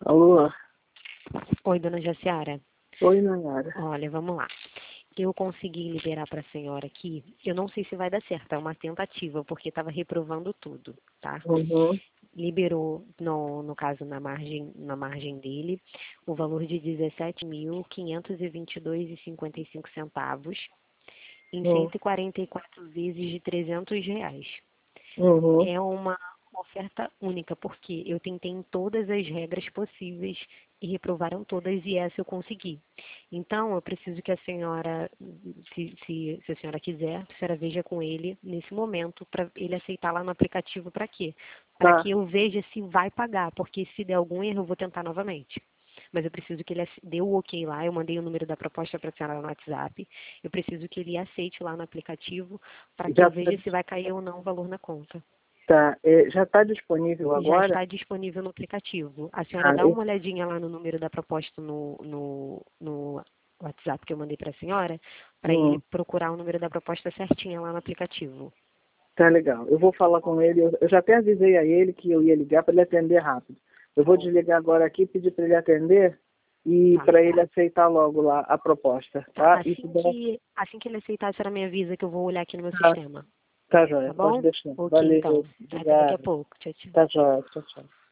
Alô? Oi, dona Jaciara. Oi, Nayara. Olha, vamos lá. Eu consegui liberar para a senhora aqui. Eu não sei se vai dar certo, é uma tentativa, porque estava reprovando tudo, tá? Uhum. Liberou, no caso, na margem dele, o valor de R$ 17.522,55 em Uhum. 144 vezes de R$ 300. Uhum. É uma oferta única, porque eu tentei em todas as regras possíveis e reprovaram todas e essa eu consegui. Então, eu preciso que a senhora, se a senhora quiser, a senhora veja com ele nesse momento, para ele aceitar lá no aplicativo para quê? Para Tá. que eu veja se vai pagar, porque se der algum erro eu vou tentar novamente. Mas eu preciso que ele dê o ok lá, eu mandei o número da proposta para a senhora no WhatsApp, eu preciso que ele aceite lá no aplicativo para que Já eu tá, veja se vai cair ou não o valor na conta. tá. Já está disponível Já agora? está disponível no aplicativo. A senhora Ah, dá uma olhadinha lá no número da proposta no WhatsApp que eu mandei para a senhora, para ele procurar o número da proposta certinha lá no aplicativo. tá legal. Eu vou falar com ele. Eu já até avisei a ele que eu ia ligar para ele atender rápido. Eu Tá vou bom. desligar agora aqui, pedir para ele atender e Tá. para ele aceitar logo lá a proposta, Tá. tá? Assim que ele aceitar, a senhora me avisa que eu vou olhar aqui no meu Tá, sistema. tá joia. Tá Pode bom? deixar. Ok, Valeu. então. Até daqui a Obrigado. pouco. Tchau, tchau. Tá joia. Tchau, tchau.